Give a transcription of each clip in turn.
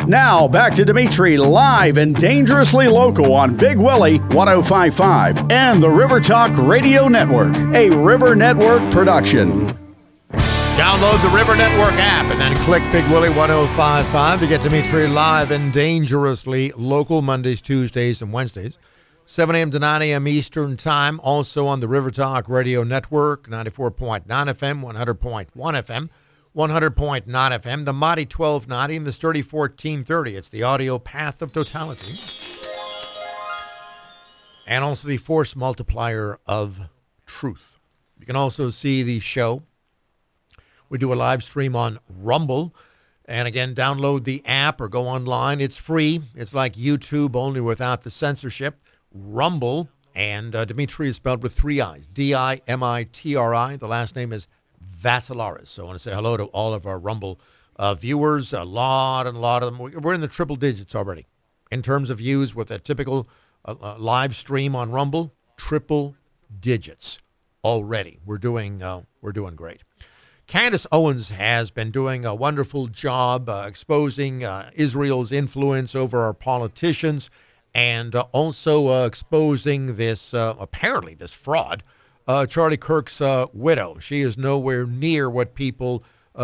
Now, back to Dimitri live and dangerously local on Big Willie 105.5 and the River Talk Radio Network, a River Network production. Download the River Network app and then click Big Willie 105.5 to get Dimitri live and dangerously local Mondays, Tuesdays, and Wednesdays. 7 a.m. to 9 a.m. Eastern Time. Also on the River Talk Radio Network, 94.9 FM, 100.1 FM, 100.9 FM, the Mighty 1290, and the Sturdy 1430. It's the audio path of totality. And also the force multiplier of truth. You can also see the show. We do a live stream on Rumble. And again, download the app or go online. It's free. It's like YouTube, only without the censorship. Rumble, and Dimitri is spelled with 3 I's, Dimitri. The last name is Vassilaris. So I want to say hello to all of our Rumble viewers, a lot of them. We're in the triple digits already in terms of views with a typical live stream on Rumble, triple digits already. We're doing great. Candace Owens has been doing a wonderful job exposing Israel's influence over our politicians, and also exposing this, apparently this fraud, Charlie Kirk's widow. She is nowhere near what people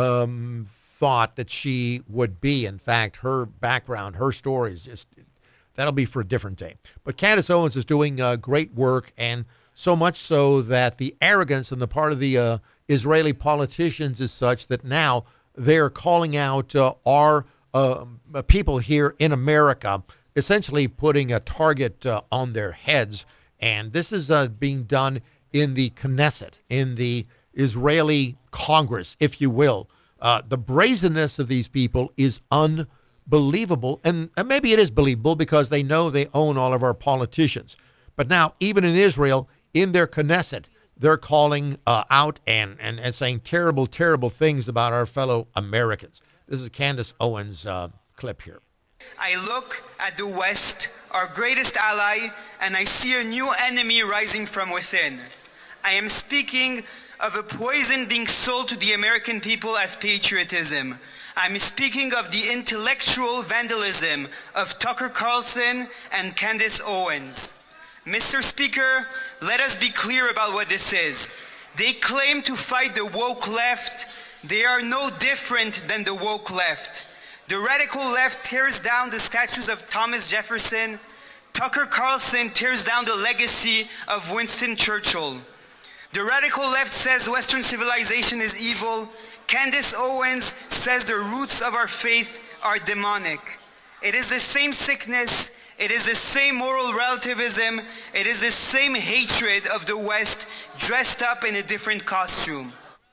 thought that she would be. In fact, her background, her story is just, that'll be for a different day. But Candace Owens is doing great work, and so much so that the arrogance on the part of the Israeli politicians is such that now they're calling out our people here in America, essentially putting a target on their heads. And this is being done in the Knesset, in the Israeli Congress, if you will. The brazenness of these people is unbelievable. And maybe it is believable because they know they own all of our politicians. But now, even in Israel, in their Knesset, they're calling out and saying terrible, terrible things about our fellow Americans. This is Candace Owens' clip here. I look at the West, our greatest ally, and I see a new enemy rising from within. I am speaking of a poison being sold to the American people as patriotism. I'm speaking of the intellectual vandalism of Tucker Carlson and Candace Owens. Mr. Speaker, let us be clear about what this is. They claim to fight the woke left. They are no different than the woke left. The radical left tears down the statues of Thomas Jefferson. Tucker Carlson tears down the legacy of Winston Churchill. The radical left says Western civilization is evil. Candace Owens says the roots of our faith are demonic. It is the same sickness. It is the same moral relativism. It is the same hatred of the West dressed up in a different costume.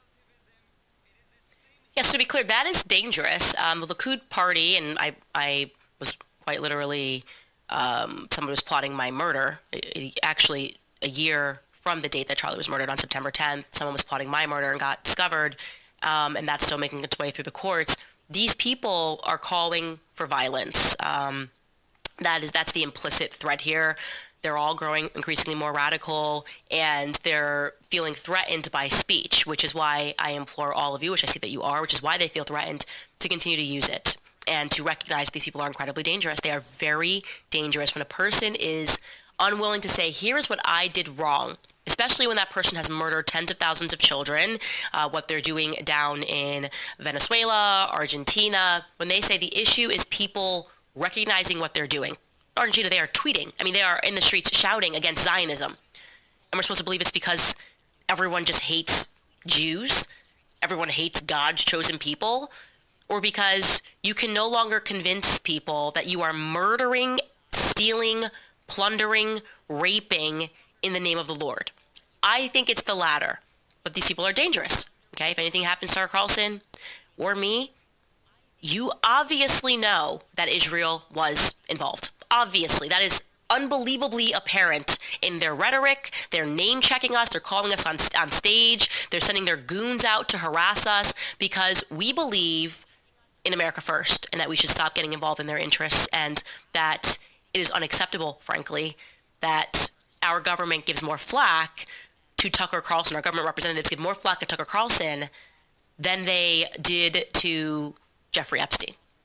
Yes, to be clear, that is dangerous. The Likud party, and I was quite literally, somebody was plotting my murder. Actually, a year from the date that Charlie was murdered on September 10th, someone was plotting my murder and got discovered, and that's still making its way through the courts. These people are calling for violence. That's the implicit threat here. They're all growing increasingly more radical, and they're feeling threatened by speech, which is why I implore all of you, which I see that you are, which is why they feel threatened, to continue to use it and to recognize these people are incredibly dangerous. They are very dangerous. When a person is unwilling to say, here is what I did wrong, especially when that person has murdered tens of thousands of children, what they're doing down in Venezuela, Argentina, when they say the issue is people recognizing what they're doing. Argentina, they are tweeting. I mean, they are in the streets shouting against Zionism. And we're supposed to believe it's because everyone just hates Jews, everyone hates God's chosen people, or because you can no longer convince people that you are murdering, stealing, plundering, raping in the name of the Lord. I think it's the latter, but these people are dangerous. Okay, if anything happens to Tucker Carlson or me, you obviously know that Israel was involved. Obviously, that is unbelievably apparent in their rhetoric. They're name-checking us. They're calling us on stage. They're sending their goons out to harass us because we believe in America first and that we should stop getting involved in their interests, and that it is unacceptable, frankly, that our government gives more flack to Tucker Carlson, our government representatives give more flack to Tucker Carlson than they did to Jeffrey Epstein.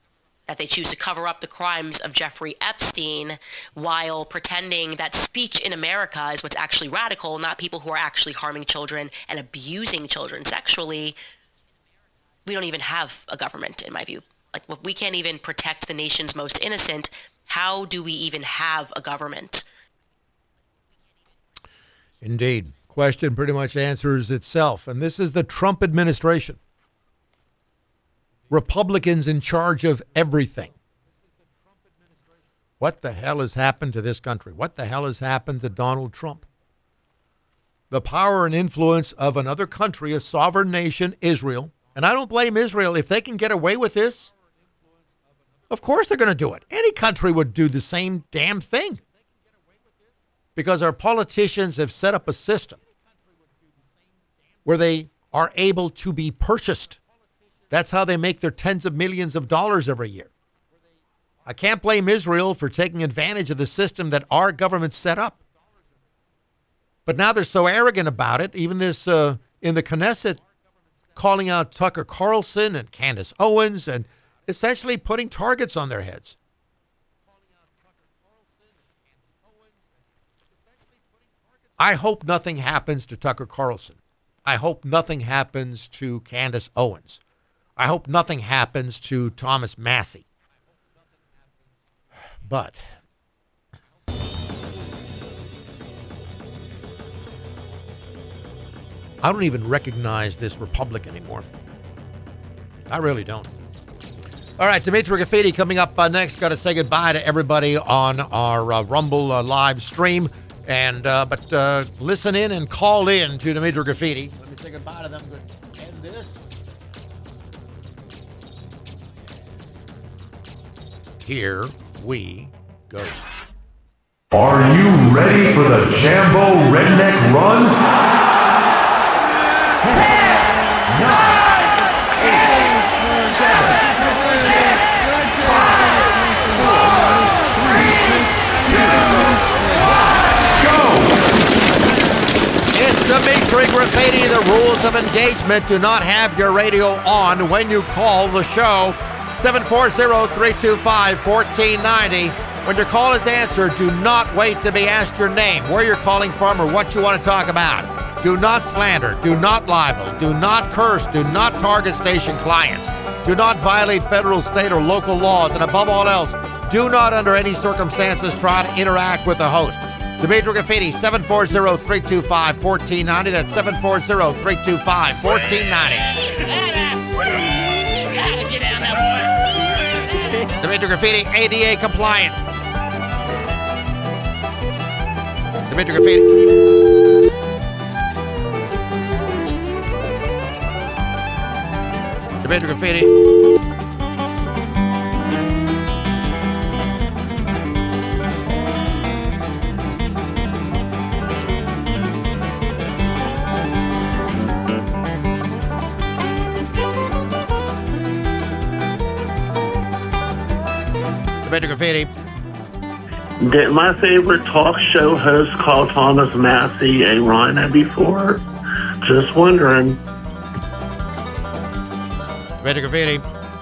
that they choose to cover up the crimes of Jeffrey Epstein while pretending that speech in America is what's actually radical, not people who are actually harming children and abusing children sexually. We don't even have a government, in my view. Like, we can't even protect the nation's most innocent. How do we even have a government? Indeed. Question pretty much answers itself. And this is the Trump administration. Republicans in charge of everything. What the hell has happened to this country? What the hell has happened to Donald Trump? The power and influence of another country, a sovereign nation, Israel. And I don't blame Israel. If they can get away with this, of course they're going to do it. Any country would do the same damn thing. Because our politicians have set up a system where they are able to be purchased. That's how they make their tens of millions of dollars every year. I can't blame Israel for taking advantage of the system that our government set up. But now they're so arrogant about it, even this in the Knesset, calling out Tucker Carlson and Candace Owens and essentially putting targets on their heads. I hope nothing happens to Tucker Carlson. I hope nothing happens to Candace Owens. I hope nothing happens to Thomas Massie. But I don't even recognize this republic anymore. I really don't. All right, Dimitri Graffiti coming up next. Got to say goodbye to everybody on our Rumble live stream. And but listen in and call in to Dimitri Graffiti. Let me say goodbye to them. End this. Here we go. Are you ready for the Jambo Redneck Run? 10, 9, 8, 7, 6, 5, 4, 3, 2, 1, go! It's Dimitri Graffiti. The rules of engagement: do not have your radio on when you call the show. 740-325-1490. When your call is answered, do not wait to be asked your name, where you're calling from, or what you want to talk about. Do not slander, do not libel, do not curse, do not target station clients. Do not violate federal, state, or local laws, and above all else, do not under any circumstances try to interact with the host. Dimitri Graffiti, 740-325-1490. That's 740-325-1490. Dimitri Graffiti, ADA compliant. Dimitri Graffiti. Dimitri Graffiti. Dimitri Graffiti. Did my favorite talk show host call Thomas Massie a rhino before? Just wondering. Dimitri Graffiti.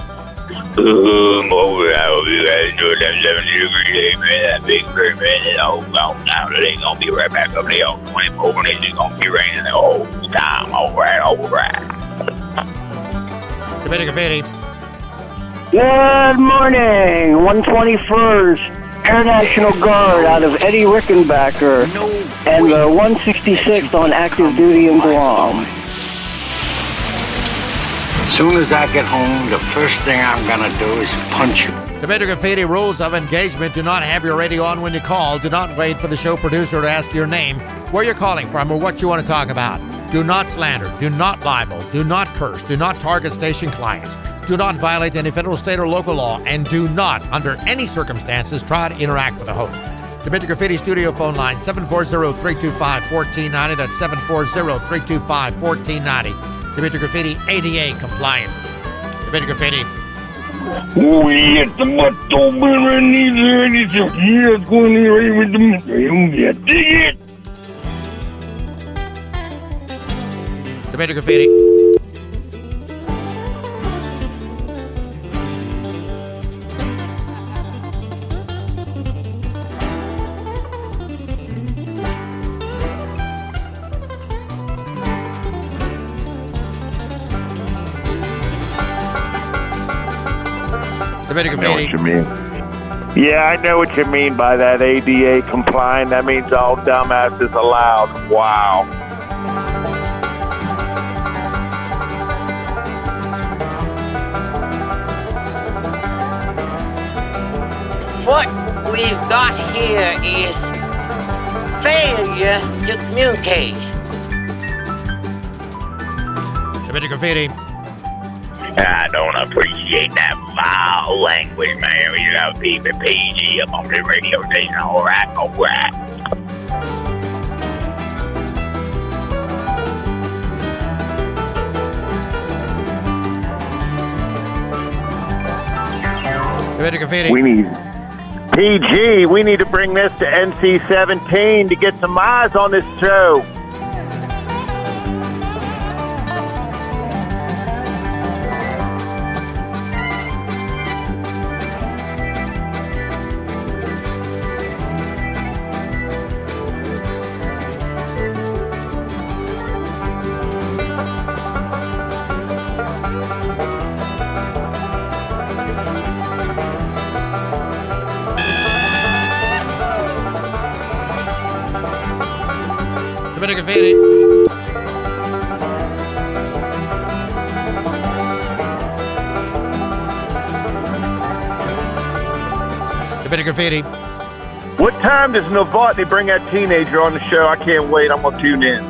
Over, I hope you guys enjoy that 70-degree day, man. That big bird, man. And now it ain't gonna be right back up there on 24, and it's gonna be raining the whole time. All right. Dimitri Graffiti. Good morning, 121st Air National Guard out of Eddie Rickenbacker and the 166th on active duty in Guam. As soon as I get home, the first thing I'm going to do is punch you. Dimitri Graffiti, rules of engagement: do not have your radio on when you call. Do not wait for the show producer to ask your name, where you're calling from, or what you want to talk about. Do not slander, do not libel, do not curse, do not target station clients. Do not violate any federal, state, or local law, and do not, under any circumstances, try to interact with the host. Dimitri Graffiti studio phone line, 740-325-1490. That's 740-325-1490. Dimitri Graffiti, ADA compliant. Dimitri Graffiti. Oh, yes, the butt over and it's here going right with the dig it. Dimitri Graffiti. Domenico I know what Fede. you mean. Yeah, I know what you mean by that ADA compliant. That means all dumbasses allowed. Wow. What we've got here is failure to communicate. Domenico Fede. I don't appreciate that foul language, man. We gotta keep it PG up on the radio station. All right. Domenico Fede. We need PG. We need to bring this to NC-17 to get some eyes on this show. Domenico Fede. Domenico Fede. What time does Novotny bring that teenager on the show? I can't wait. I'm going to tune in.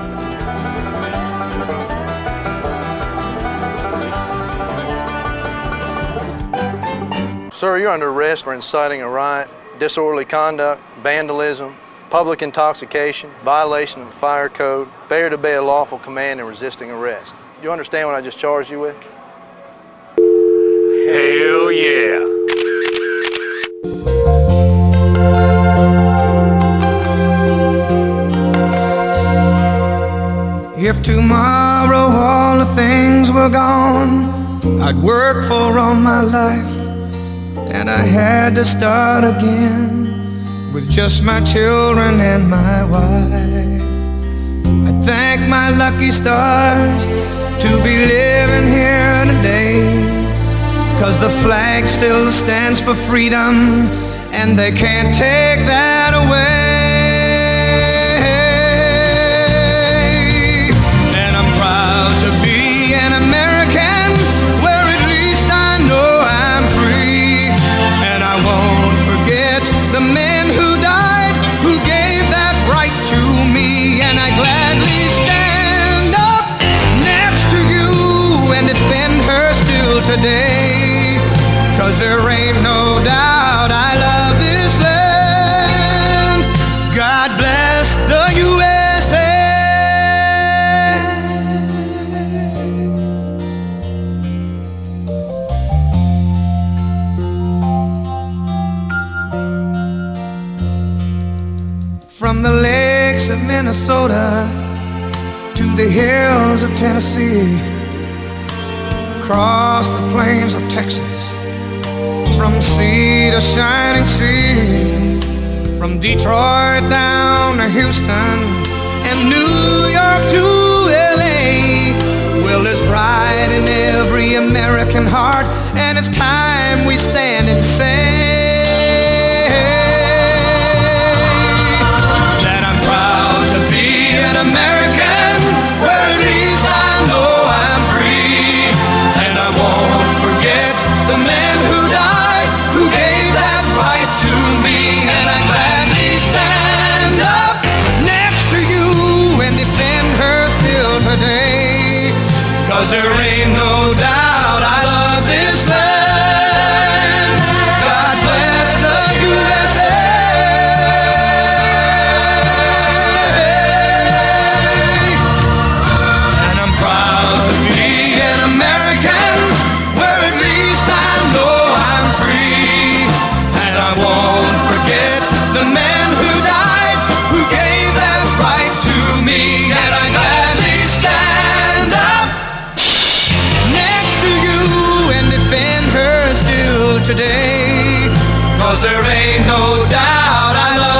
Sir, you're under arrest for inciting a riot, disorderly conduct, vandalism, public intoxication, violation of the fire code, failure to obey a lawful command, and resisting arrest. You understand what I just charged you with? Hell yeah. If tomorrow all the things were gone I'd worked for all my life, and I had to start again with just my children and my wife. I thank my lucky stars to be living here today, 'cause the flag still stands for freedom, and they can't take that away. And I'm proud to be an American, where at least I know I'm free. And I won't forget the men who died, who gave that right to me. And I gladly stand up next to you and defend her still today, 'cause there ain't no doubt I love this land. God bless the USA. From the lakes of Minnesota to the hills of Tennessee, across the plains of Texas, from sea to shining sea, from Detroit down to Houston and New York to LA. Well, there's pride in every American heart, and it's time we stand and say that I'm proud to be an American, where at least I know I'm free. And I won't forget the men who died, who gave that right to me. And I gladly stand up next to you and defend her still today, 'cause there ain't no doubt I love this land. God bless the USA. And I'm proud to be an American, where at least I know I'm free. And I won't forget the men who died, who gave that right to me. And I gladly stand up next to you and defend her still today, 'cause there ain't no doubt I love